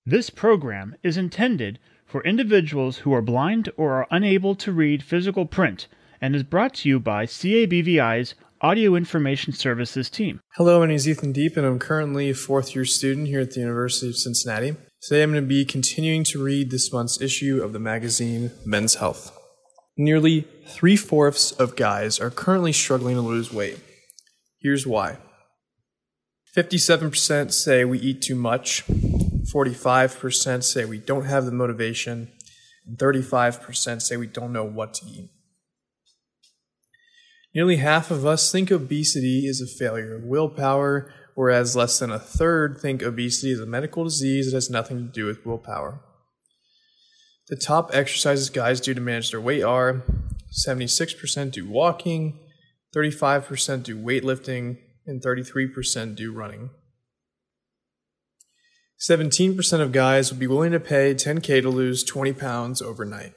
This program is intended for individuals who are blind or are unable to read physical print and is brought to you by CABVI's Audio Information Services team. Hello, my name is Ethan Deep, and I'm currently a fourth-year student here at the University of Cincinnati. Today I'm going to be continuing to read this month's issue of the magazine Men's Health. Nearly 3/4 of guys are currently struggling to lose weight. Here's why. 57% say we eat too much, 45% say we don't have the motivation, and 35% say we don't know what to eat. Nearly half of us think obesity is a failure of willpower, whereas less than a third think obesity is a medical disease that has nothing to do with willpower. The top exercises guys do to manage their weight are 76% do walking, 35% do weightlifting, and 33% do running. 17% of guys would be willing to pay $10K to lose 20 pounds overnight.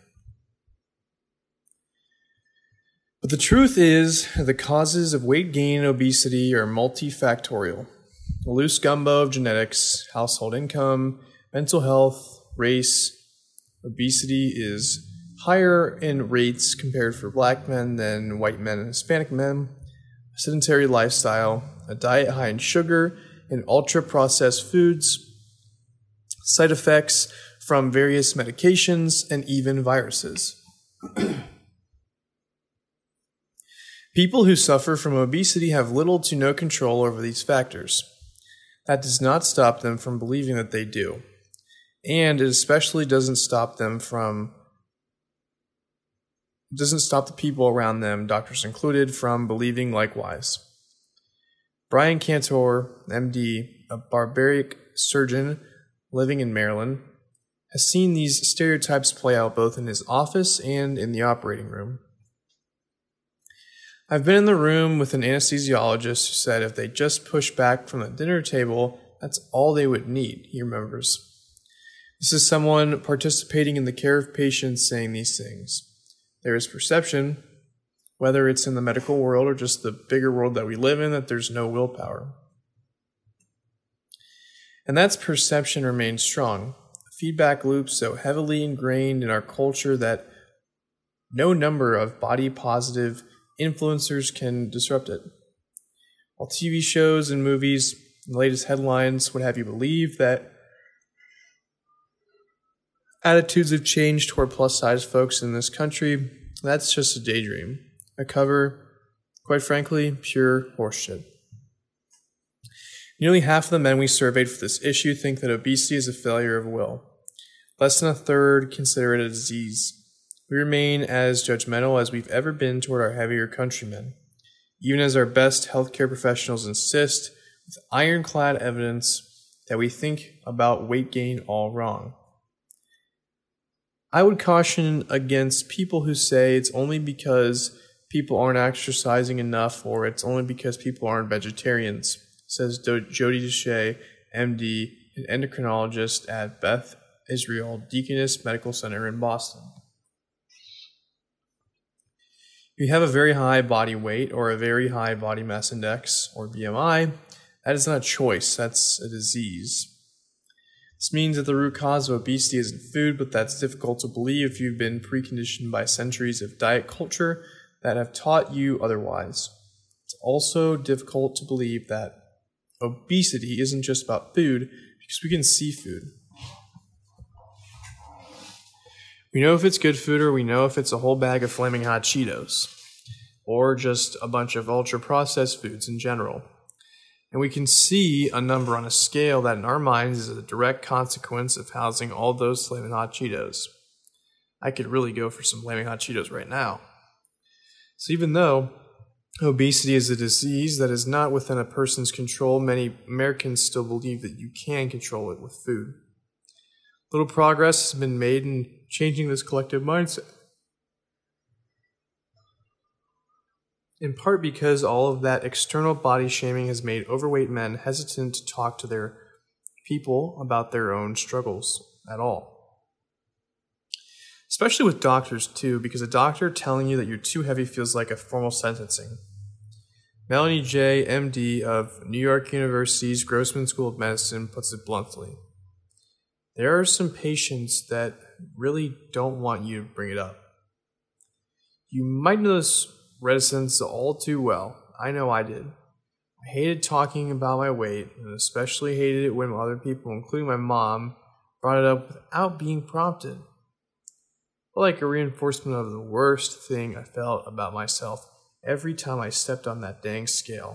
But the truth is, the causes of weight gain and obesity are multifactorial. A loose gumbo of genetics, household income, mental health, race. Obesity is higher in rates compared for black men than white men and Hispanic men. A sedentary lifestyle, a diet high in sugar and ultra-processed foods, side effects from various medications, and even viruses. People who suffer from obesity have little to no control over these factors. That does not stop them from believing that they do. And it especially doesn't stop the people around them, doctors included, from believing likewise. Brian Cantor, MD, a barbaric surgeon living in Maryland, has seen these stereotypes play out both in his office and in the operating room. I've been in the room with an anesthesiologist who said if they just pushed back from the dinner table, that's all they would need, he remembers. This is someone participating in the care of patients saying these things. There is perception, whether it's in the medical world or just the bigger world that we live in, that there's no willpower. And that perception remains strong. A feedback loop so heavily ingrained in our culture that no number of body-positive influencers can disrupt it. While TV shows and movies, the latest headlines would have you believe that attitudes have changed toward plus-size folks in this country, that's just a daydream. A cover, quite frankly, pure horseshit. Nearly half of the men we surveyed for this issue think that obesity is a failure of will. Less than a third consider it a disease. We remain as judgmental as we've ever been toward our heavier countrymen, even as our best healthcare professionals insist, with ironclad evidence, that we think about weight gain all wrong. I would caution against people who say it's only because people aren't exercising enough or it's only because people aren't vegetarians, says Jody Deshay, MD, an endocrinologist at Beth Israel Deaconess Medical Center in Boston. If you have a very high body weight or a very high body mass index, or BMI, that is not a choice, that's a disease. This means that the root cause of obesity isn't food, but that's difficult to believe if you've been preconditioned by centuries of diet culture that have taught you otherwise. It's also difficult to believe that obesity isn't just about food, because we can see food. We know if it's good food, or we know if it's a whole bag of Flaming Hot Cheetos, or just a bunch of ultra-processed foods in general. And we can see a number on a scale that in our minds is a direct consequence of housing all those Flaming Hot Cheetos. I could really go for some Flaming Hot Cheetos right now. So even though obesity is a disease that is not within a person's control, many Americans still believe that you can control it with food. Little progress has been made in changing this collective mindset. In part because all of that external body shaming has made overweight men hesitant to talk to their people about their own struggles at all. Especially with doctors too, because a doctor telling you that you're too heavy feels like a formal sentencing. Melanie J., MD of New York University's Grossman School of Medicine puts it bluntly. there are some patients that really don't want you to bring it up. You might know this reticence all too well. I know I did. I hated talking about my weight, and especially hated it when other people, including my mom, brought it up without being prompted. Felt like a reinforcement of the worst thing I felt about myself every time I stepped on that dang scale.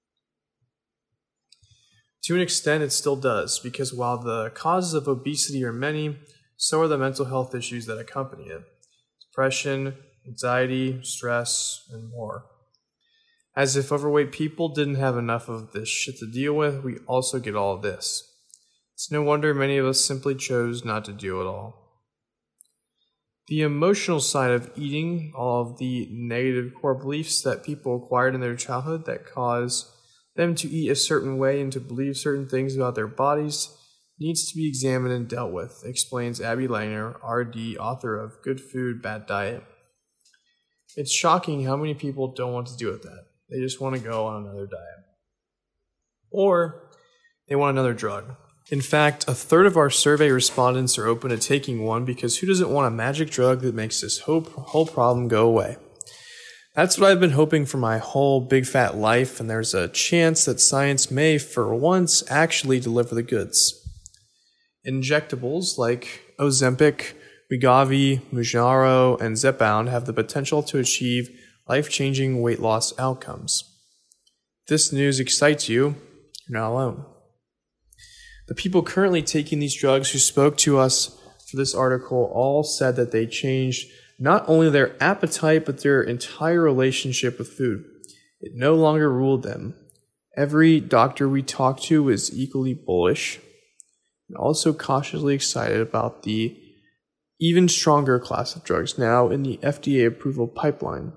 To an extent, it still does, because while the causes of obesity are many, so are the mental health issues that accompany it. Depression, anxiety, stress, and more. As if overweight people didn't have enough of this shit to deal with, we also get all of this. It's no wonder many of us simply chose not to deal at all. The emotional side of eating, all of the negative core beliefs that people acquired in their childhood that cause them to eat a certain way and to believe certain things about their bodies, needs to be examined and dealt with, explains Abby Langer, RD, author of Good Food, Bad Diet. It's shocking how many people don't want to deal with that. They just want to go on another diet. Or they want another drug. In fact, a third of our survey respondents are open to taking one because who doesn't want a magic drug that makes this whole problem go away? That's what I've been hoping for my whole big fat life, and there's a chance that science may, for once, actually deliver the goods. Injectables like Ozempic, Wegovy, Mounjaro, and Zepbound have the potential to achieve life-changing weight loss outcomes. If this news excites you, you're not alone. The people currently taking these drugs who spoke to us for this article all said that they changed not only their appetite, but their entire relationship with food. It no longer ruled them. Every doctor we talked to was equally bullish and also cautiously excited about the even stronger class of drugs now in the FDA approval pipeline.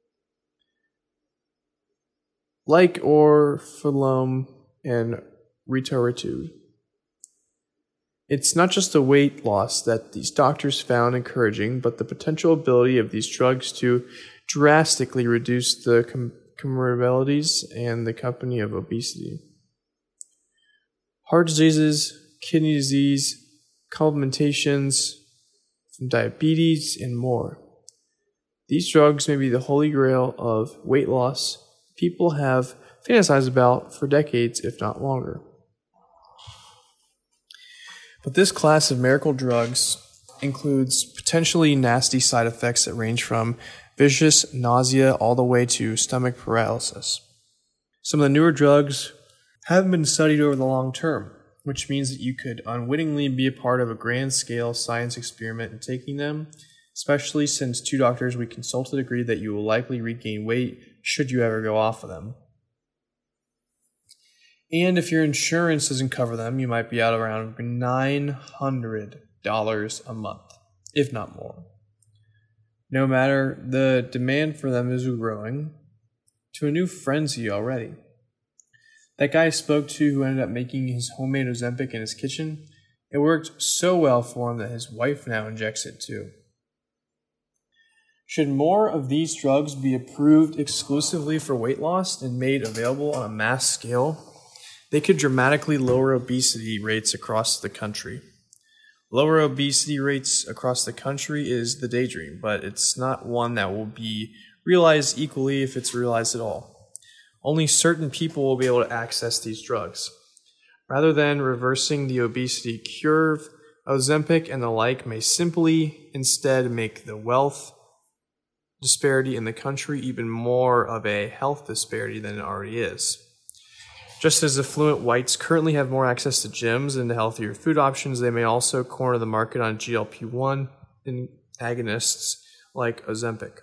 Like Orfalone and Rituximab. It's not just the weight loss that these doctors found encouraging, but the potential ability of these drugs to drastically reduce the comorbidities and the company of obesity. Heart diseases, kidney disease, complications from diabetes, and more. These drugs may be the holy grail of weight loss people have fantasized about for decades, if not longer. But this class of miracle drugs includes potentially nasty side effects that range from vicious nausea all the way to stomach paralysis. Some of the newer drugs haven't been studied over the long term, which means that you could unwittingly be a part of a grand-scale science experiment in taking them, especially since 2 doctors we consulted agreed that you will likely regain weight should you ever go off of them. And if your insurance doesn't cover them, you might be out around $900 a month, if not more. No matter, the demand for them is growing to a new frenzy already. That guy I spoke to who ended up making his homemade Ozempic in his kitchen, it worked so well for him that his wife now injects it too. Should more of these drugs be approved exclusively for weight loss and made available on a mass scale, they could dramatically lower obesity rates across the country. Lower obesity rates across the country is the daydream, but it's not one that will be realized equally if it's realized at all. Only certain people will be able to access these drugs. Rather than reversing the obesity curve, Ozempic and the like may simply instead make the wealth disparity in the country even more of a health disparity than it already is. Just as affluent whites currently have more access to gyms and to healthier food options, they may also corner the market on GLP-1 agonists like Ozempic.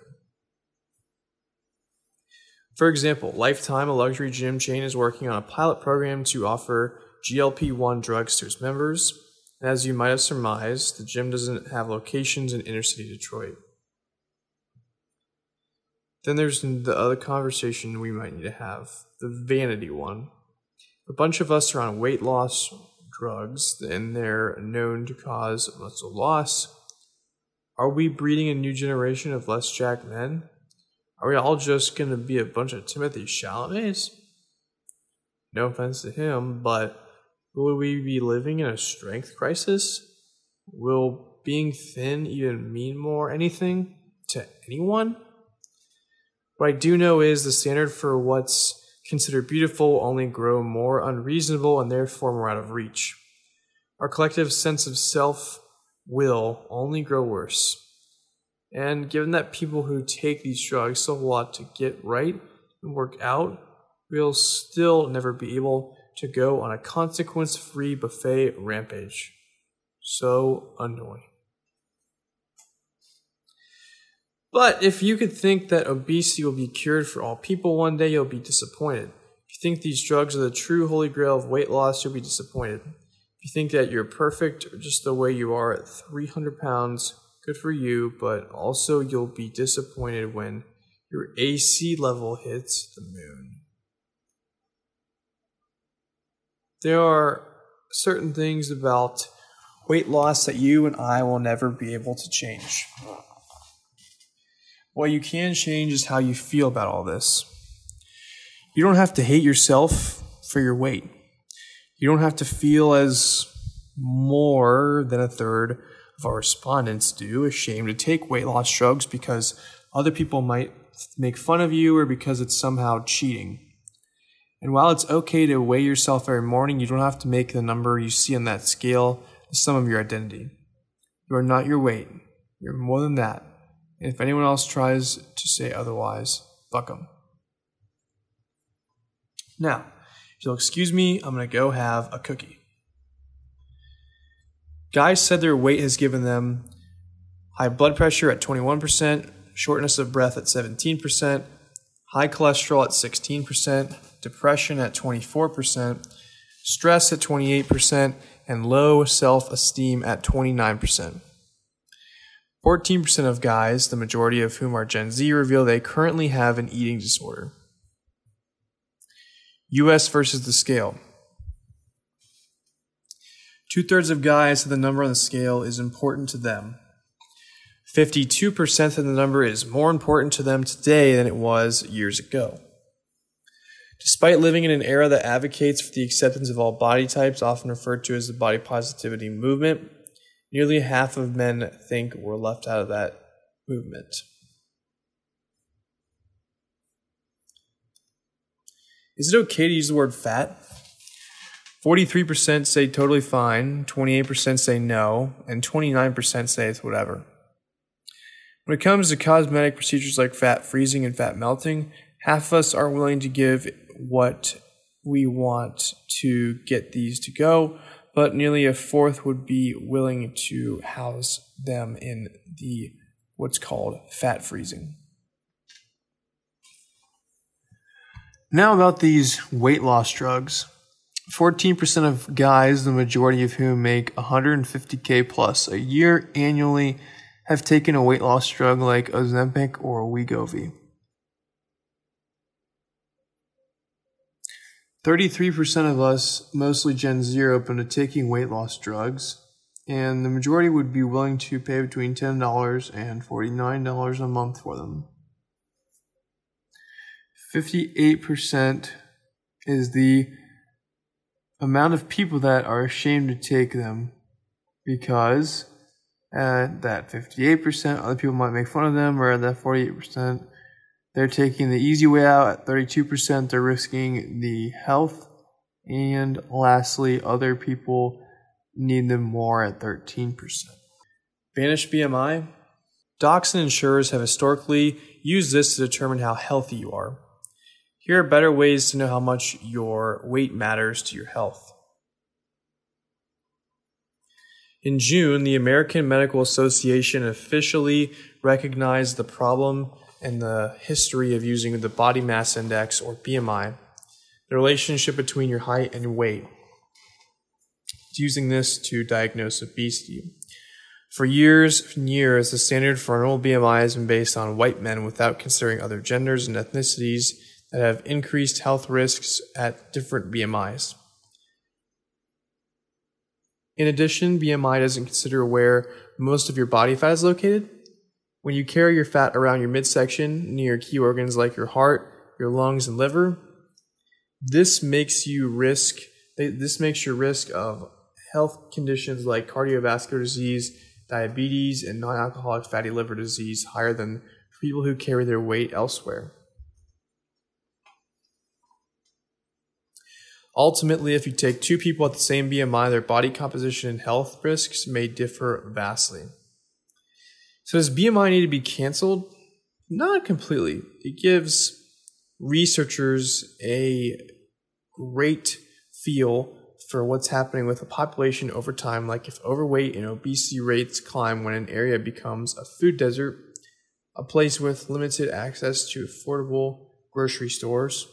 For example, Lifetime, a luxury gym chain, is working on a pilot program to offer GLP-1 drugs to its members. And as you might have surmised, the gym doesn't have locations in inner-city Detroit. Then there's the other conversation we might need to have, the vanity one. A bunch of us are on weight loss drugs, and they're known to cause muscle loss. Are we breeding a new generation of less jacked men? Are we all just going to be a bunch of Timothy Chalamets? No offense to him, but Will we be living in a strength crisis? Will being thin even mean more anything to anyone? What I do know is the standard for what's considered beautiful will only grow more unreasonable and therefore more out of reach. Our collective sense of self will only grow worse. And given that people who take these drugs still have a lot to get right and work out, we'll still never be able to go on a consequence-free buffet rampage. So annoying. But if you could think that obesity will be cured for all people one day, you'll be disappointed. If you think these drugs are the true holy grail of weight loss, you'll be disappointed. If you think that you're perfect or just the way you are at 300 pounds, good for you, but also you'll be disappointed when your AC level hits the moon. There are certain things about weight loss that you and I will never be able to change. What you can change is how you feel about all this. You don't have to hate yourself for your weight. You don't have to feel as more than a third of our respondents do ashamed to take weight loss drugs because other people might make fun of you or because it's somehow cheating. And while it's okay to weigh yourself every morning, you don't have to make the number you see on that scale the sum of your identity. You are not your weight. You're more than that. And if anyone else tries to say otherwise, fuck them. Now, if you'll excuse me, I'm going to go have a cookie. Guys said their weight has given them high blood pressure at 21%, shortness of breath at 17%, high cholesterol at 16%, depression at 24%, stress at 28%, and low self-esteem at 29%. 14% of guys, the majority of whom are Gen Z, reveal they currently have an eating disorder. US versus the scale. 2/3 of guys said the number on the scale is important to them. 52% of the number is more important to them today than it was years ago. Despite living in an era that advocates for the acceptance of all body types, often referred to as the body positivity movement, nearly half of men think we're left out of that movement. Is it okay to use the word fat? 43% say totally fine, 28% say no, and 29% say it's whatever. When it comes to cosmetic procedures like fat freezing and fat melting, half of us aren't willing to give what we want to get these to go, but nearly a fourth would be willing to house them in the what's called fat freezing. Now about these weight loss drugs. 14% of guys, the majority of whom make $150K plus a year annually, have taken a weight loss drug like Ozempic or Wegovy. 33% of us, mostly Gen Z, are open to taking weight loss drugs, and the majority would be willing to pay between $10 and $49 a month for them. 58% is the amount of people that are ashamed to take them because at that 58%, other people might make fun of them, or at that 48%, they're taking the easy way out. At 32%, they're risking the health. And lastly, other people need them more at 13%. Banished BMI. Docs and insurers have historically used this to determine how healthy you are. Here are better ways to know how much your weight matters to your health. In June, the American Medical Association officially recognized the problem and the history of using the body mass index, or BMI, the relationship between your height and your weight. It's using this to diagnose obesity. For years and years, the standard for a normal BMI has been based on white men without considering other genders and ethnicities that have increased health risks at different BMIs. In addition, BMI doesn't consider where most of your body fat is located. When you carry your fat around your midsection near key organs like your heart, your lungs, and liver, this makes you risk This makes your risk of health conditions like cardiovascular disease, diabetes, and non-alcoholic fatty liver disease higher than people who carry their weight elsewhere. Ultimately, if you take two people at the same BMI, their body composition and health risks may differ vastly. So does BMI need to be canceled? Not completely. It gives researchers a great feel for what's happening with the population over time, like if overweight and obesity rates climb when an area becomes a food desert, a place with limited access to affordable grocery stores.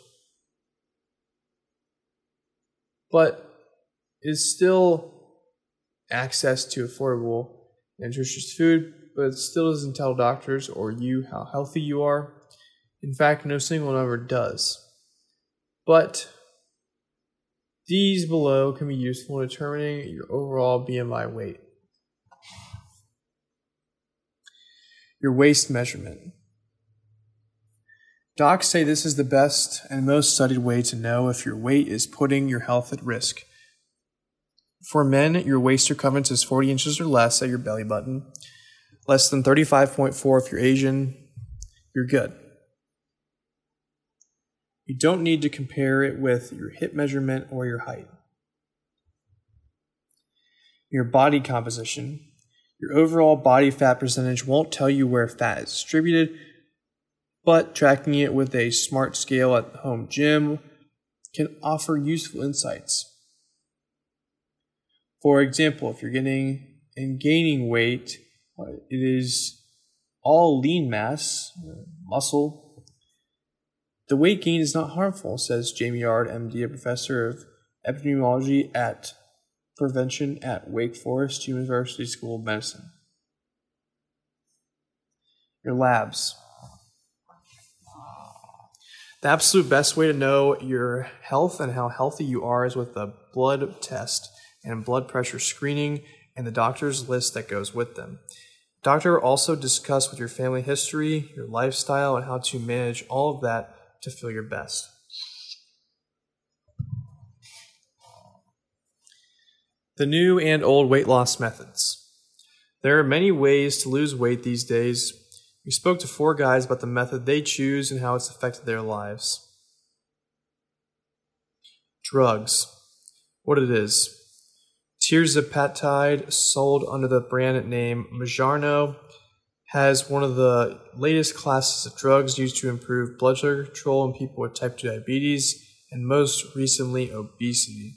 But it's still access to affordable and nutritious food, but it still doesn't tell doctors or you how healthy you are. In fact, no single number does. But these below can be useful in determining your overall BMI weight. Your waist measurement. Docs say this is the best and most studied way to know if your weight is putting your health at risk. For men, your waist circumference is 40 inches or less at your belly button. Less than 35.4 if you're Asian, you're good. You don't need to compare it with your hip measurement or your height. Your body composition. Your overall body fat percentage won't tell you where fat is distributed, but tracking it with a smart scale at the home gym can offer useful insights. For example, if you're getting and gaining weight, it is all lean mass, muscle. The weight gain is not harmful, says Jamie Yard, MD, a professor of epidemiology at prevention at Wake Forest University School of Medicine. Your labs. The absolute best way to know your health and how healthy you are is with a blood test and blood pressure screening and the doctor's list that goes with them. Doctor will also discuss with your family history, your lifestyle, and how to manage all of that to feel your best. The new and old weight loss methods. There are many ways to lose weight these days. We spoke to 4 guys about the method they choose and how it's affected their lives. Drugs. What it is. Tirzepatide, sold under the brand name Mounjaro, has one of the latest classes of drugs used to improve blood sugar control in people with type 2 diabetes and most recently obesity.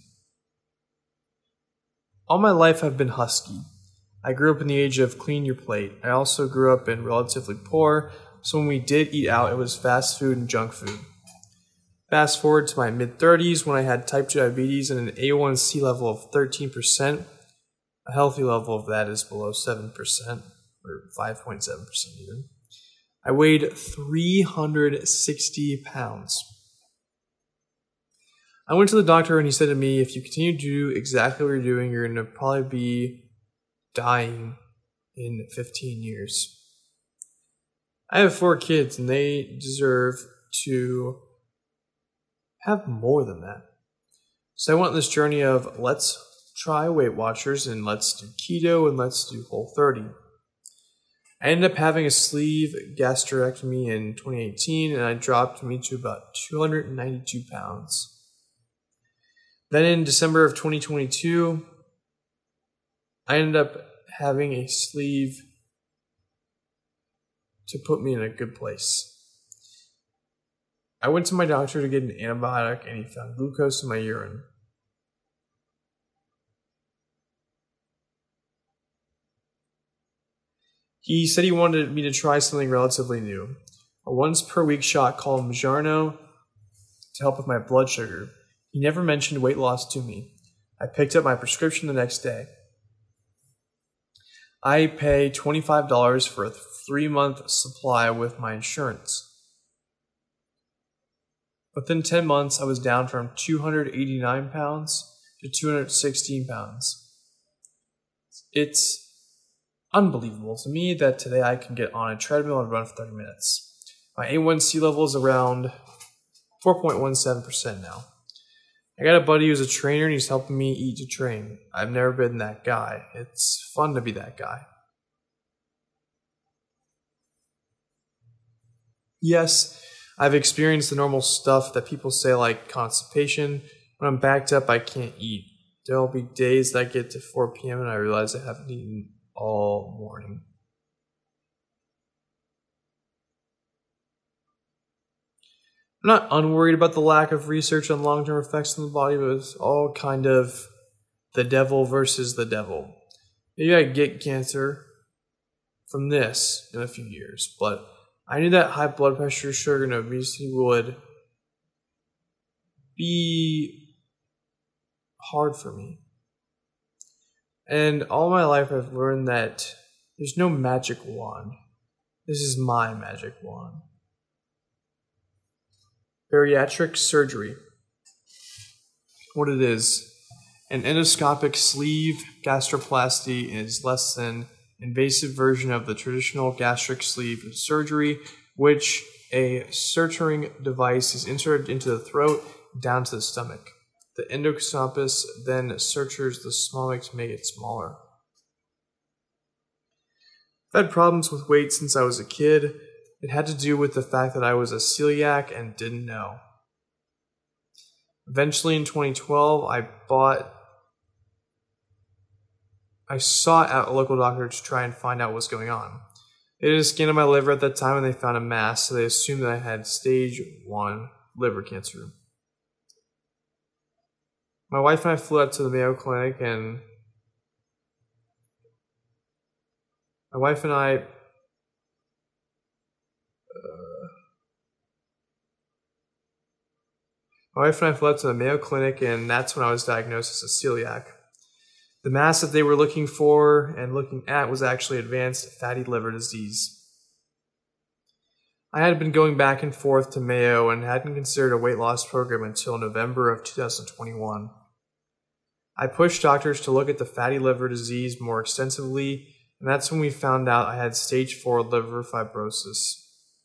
All my life I've been husky. I grew up in the age of clean your plate. I also grew up in relatively poor, so when we did eat out, it was fast food and junk food. Fast forward to my mid-30s when I had type 2 diabetes and an A1C level of 13%. A healthy level of that is below 7%, or 5.7% even. I weighed 360 pounds. I went to the doctor and he said to me, if you continue to do exactly what you're doing, you're going to probably be dying in 15 years. I have 4 kids and they deserve to have more than that. So I went on this journey of let's try Weight Watchers and let's do keto and let's do Whole30. I ended up having a sleeve gastrectomy in 2018 and I dropped me to about 292 pounds. Then in December of 2022, I ended up having a sleeve to put me in a good place. I went to my doctor to get an antibiotic and he found glucose in my urine. He said he wanted me to try something relatively new, a once per week shot called Mounjaro to help with my blood sugar. He never mentioned weight loss to me. I picked up my prescription the next day. I pay $25 for a 3-month supply with my insurance. Within 10 months, I was down from 289 pounds to 216 pounds. It's unbelievable to me that today I can get on a treadmill and run for 30 minutes. My A1C level is around 4.17% now. I got a buddy who's a trainer and he's helping me eat to train. I've never been that guy. It's fun to be that guy. Yes, I've experienced the normal stuff that people say like constipation. When I'm backed up, I can't eat. There'll be days that I get to 4 p.m. and I realize I haven't eaten all morning. I'm not unworried about the lack of research on long-term effects on the body, but it's all kind of the devil versus the devil. Maybe I get cancer from this in a few years, but I knew that high blood pressure, sugar, and obesity would be hard for me. And all my life I've learned that there's no magic wand. This is my magic wand. Bariatric surgery. What it is, an endoscopic sleeve gastroplasty is less than invasive version of the traditional gastric sleeve surgery, which a suturing device is inserted into the throat down to the stomach. The endoscopist then sutures the stomach to make it smaller. I've had problems with weight since I was a kid. It had to do with the fact that I was a celiac and didn't know. Eventually in 2012, I sought out a local doctor to try and find out what was going on. They did a scan of my liver at that time and they found a mass, so they assumed that I had stage 1 liver cancer. My wife and I flew out to the Mayo Clinic and my wife and I flew out to the Mayo Clinic, and that's when I was diagnosed as a celiac. The mass that they were looking for and looking at was actually advanced fatty liver disease. I had been going back and forth to Mayo and hadn't considered a weight loss program until November of 2021. I pushed doctors to look at the fatty liver disease more extensively, and that's when we found out I had stage 4 liver fibrosis.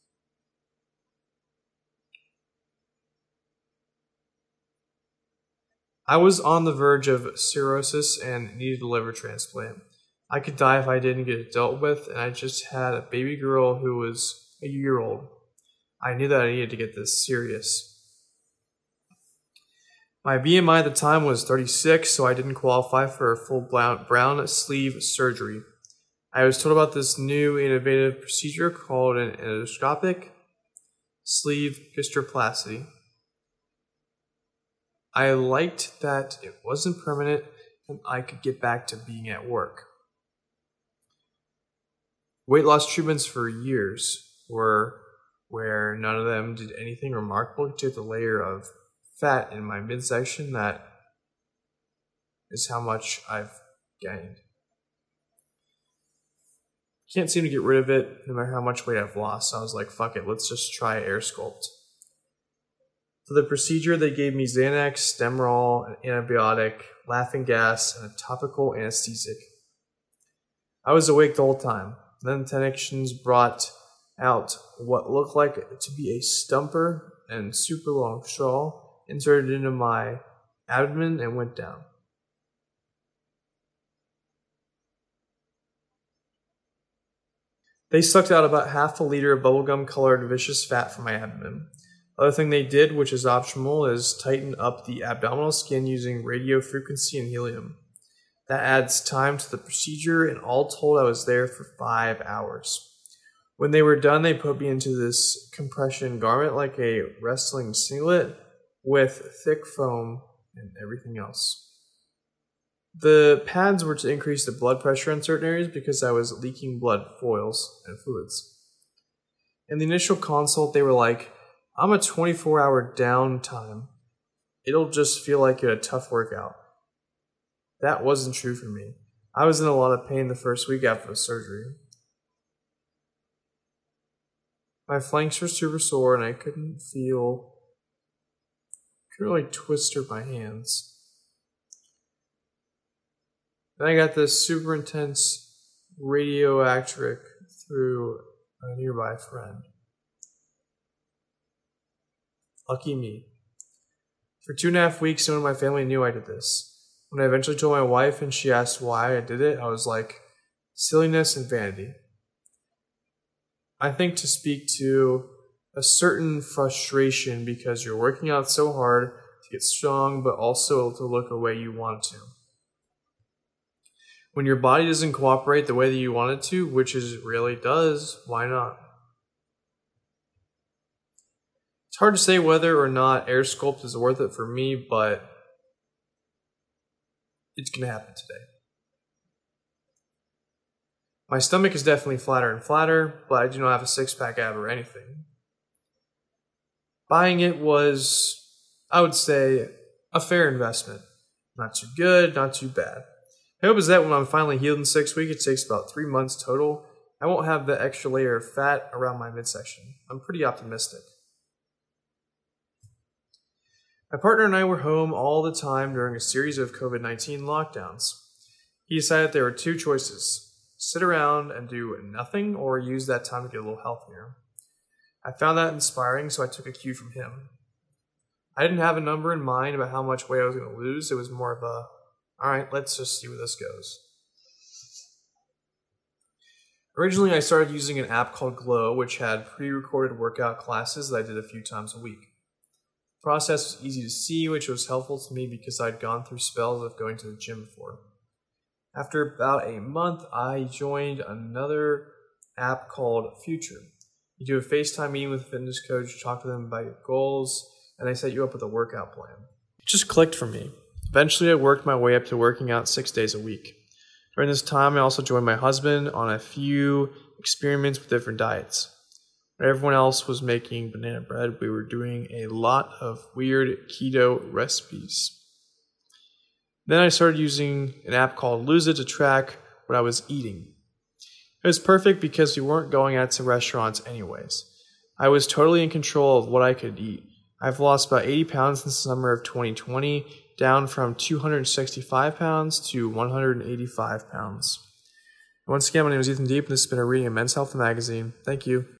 I was on the verge of cirrhosis and needed a liver transplant. I could die if I didn't get it dealt with, and I just had a baby girl who was a year old. I knew that I needed to get this serious. My BMI at the time was 36, so I didn't qualify for a full brown sleeve surgery. I was told about this new innovative procedure called an endoscopic sleeve gastroplasty. I liked that it wasn't permanent and I could get back to being at work. Weight loss treatments for years were where none of them did anything remarkable to the layer of fat in my midsection. That is how much I've gained. Can't seem to get rid of it no matter how much weight I've lost. So I was like, fuck it, let's just try AirSculpt. For the procedure, they gave me Xanax, Stemrol, an antibiotic, laughing gas, and a topical anesthetic. I was awake the whole time. Then the technicians brought out what looked like to be a stumper and super long straw, inserted into my abdomen, and went down. They sucked out about half a liter of bubblegum-colored viscous fat from my abdomen. The other thing they did, which is optional, is tighten up the abdominal skin using radio frequency and helium. That adds time to the procedure, and all told I was there for 5 hours. When they were done, they put me into this compression garment like a wrestling singlet with thick foam and everything else. The pads were to increase the blood pressure in certain areas because I was leaking blood, foils, and fluids. In the initial consult, they were like, I'm a 24-hour downtime. It'll just feel like you had a tough workout. That wasn't true for me. I was in a lot of pain the first week after the surgery. My flanks were super sore and I couldn't really twist my hands. Then I got this super intense radioactive through a nearby friend. Lucky me. For 2.5 weeks, no one in my family knew I did this. When I eventually told my wife and she asked why I did it, I was like, silliness and vanity. I think to speak to a certain frustration because you're working out so hard to get strong, but also to look the way you want to. When your body doesn't cooperate the way that you want it to, which it really does, why not? It's hard to say whether or not AirSculpt is worth it for me, but it's going to happen today. My stomach is definitely flatter and flatter, but I do not have a six-pack ab or anything. Buying it was, I would say, a fair investment. Not too good, not too bad. My hope is that when I'm finally healed in 6 weeks, it takes about 3 months total, I won't have the extra layer of fat around my midsection. I'm pretty optimistic. My partner and I were home all the time during a series of COVID-19 lockdowns. He decided there were two choices: sit around and do nothing, or use that time to get a little healthier. I found that inspiring, so I took a cue from him. I didn't have a number in mind about how much weight I was going to lose. It was more of a, alright, let's just see where this goes. Originally, I started using an app called Glow, which had pre-recorded workout classes that I did a few times a week. The process was easy to see, which was helpful to me because I'd gone through spells of going to the gym before. After about a month, I joined another app called Future. You do a FaceTime meeting with a fitness coach, talk to them about your goals, and they set you up with a workout plan. It just clicked for me. Eventually, I worked my way up to working out 6 days a week. During this time, I also joined my husband on a few experiments with different diets. When everyone else was making banana bread, we were doing a lot of weird keto recipes. Then I started using an app called Lose It to track what I was eating. It was perfect because we weren't going out to restaurants anyways. I was totally in control of what I could eat. I've lost about 80 pounds since the summer of 2020, down from 265 pounds to 185 pounds. Once again, my name is Ethan Deep, and this has been a reading of Men's Health Magazine. Thank you.